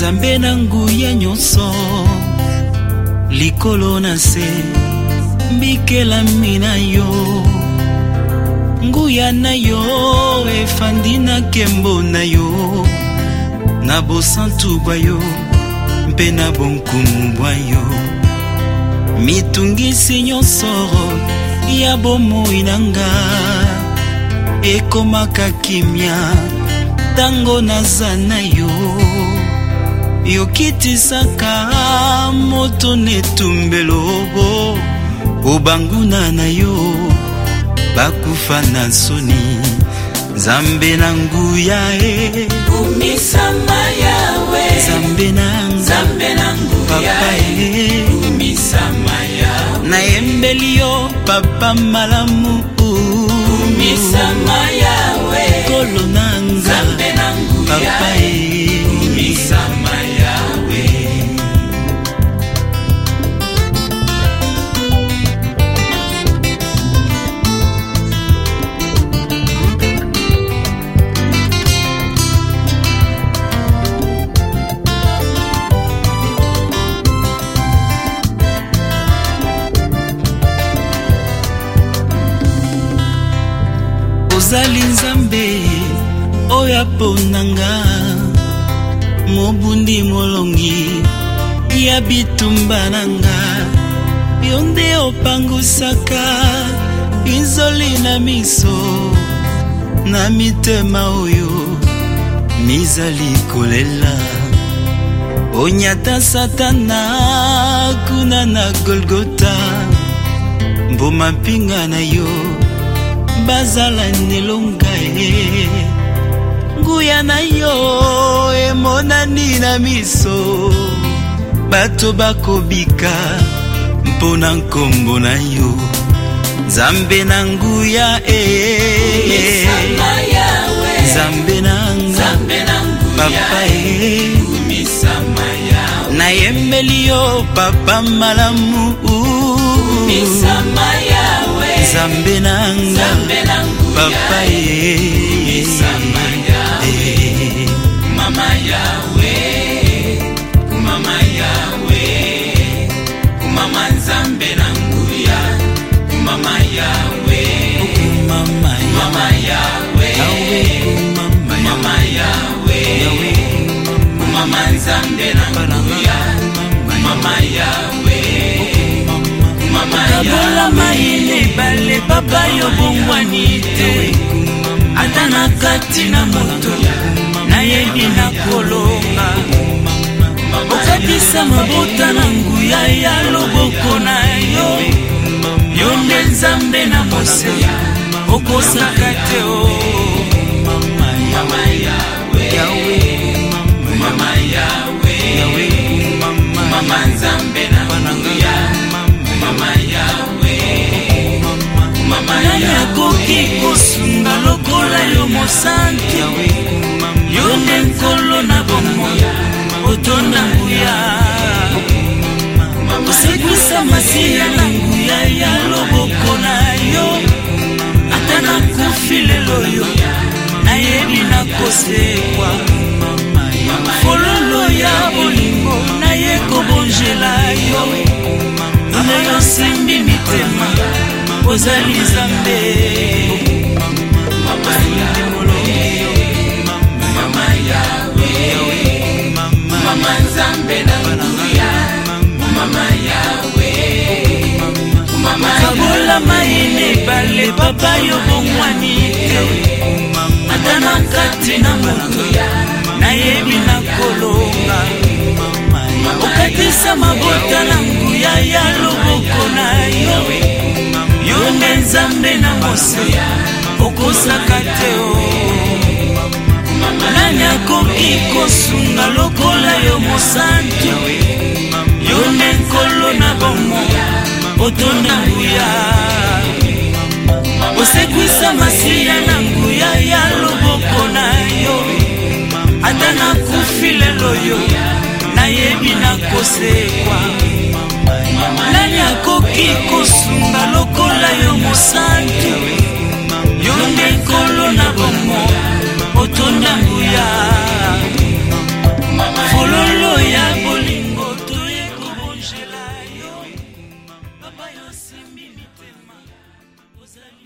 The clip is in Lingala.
Nzambe na nguya nyonso likolo na se mbikela mina yo nguya na yo efandi na kembo na yo na bosantu bwa yo mpe na bonkumu bwa yo mitungisi nyonso ya bomoi nanga ekomaka kimia tango naza na yo yokitisaka moto netumbelo obanguna na yo bakufa na soni Nzambe na nguya umisama yawe Nzambe na nguya umisama yawe na embeli yo papa malamu umisama yawe kolo nanga Nzambe na nguya papa umisama yawe ozali Nzambe oya ponanga mobundi molongi ya bitumba nanga yonde opangusaka inzoli na miso na mitema oyo mizali kolela onyata satana kuna na Golgota mboma pinga na yo bazala nelonga nguya na yo emonani na miso bato bakobika mpona nkombo na yo Nzambe na nguya Nzambe na papa na yembeli yo papa malamu Nzambe na papa mama yawe kumama Nzambe na nguya kumama yawe mama yawe mama yawe kumama Nzambe na nguya kumama yawe kabola maile bale papa yo bongwani te ata na kati na moto na yebi na kolonga okatisa mabota na nguya ya loboko na yo yo nde Nzambe na mose okosaka te o mama yawe mama Nzambe na nguya mama yawe nani akoki kosunga lokola yo mosantu yo nde nkolo na bomoi otonda nguya osekisa masiya na nguya ya loboko na yo ata nakufi lelo yo nayebi nakosekwa fololo ya bolingo naye kobonjela yo na yo simbi mitema ozali Nzambe mama yawe mama Nzambe na nguya mama yawe kabola maine bale papa yo bongwani te ata na kati na moto nayebi na kolonga okatisa mabota na nguya ya loboko na yo yo nde Nzambe na mose okosaka te o nani akoki kosunga lokola yo mosantu yo nde nkolo na bomo otonda nguya osekwisa masiya na nguya ya loboko na yo ata nakufi lelo yo nayebi nakosekwa nani akoki kosunga lokola yo mosantu yo nde nkolo na bomo otonda nguya fololo ezali